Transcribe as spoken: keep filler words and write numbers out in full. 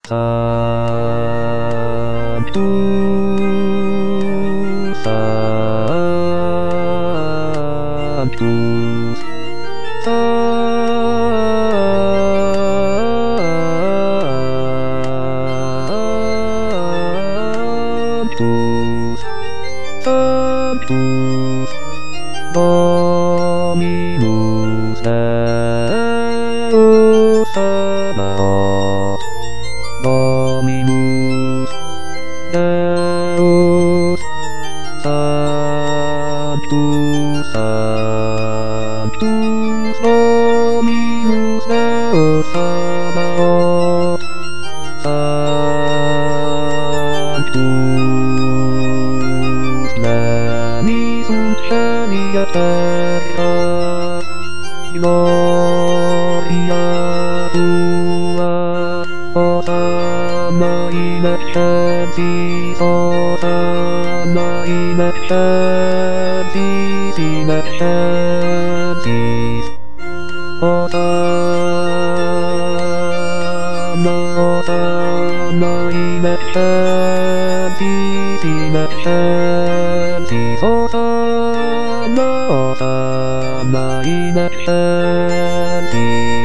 Sabtu, Sabtu, Sabtu, Sabtu, Dominus Deus Sabaoth, Dominus Deus Sanctus, Sanctus, Dominus Deus Sabaoth, Sanctus, Leni sunt celia terra, gloria tua, Hosanna in excelsis, Hosanna in excelsis, in excelsis, Hosanna, Hosanna in excelsis, in excelsis, Hosanna, Hosanna in excelsis.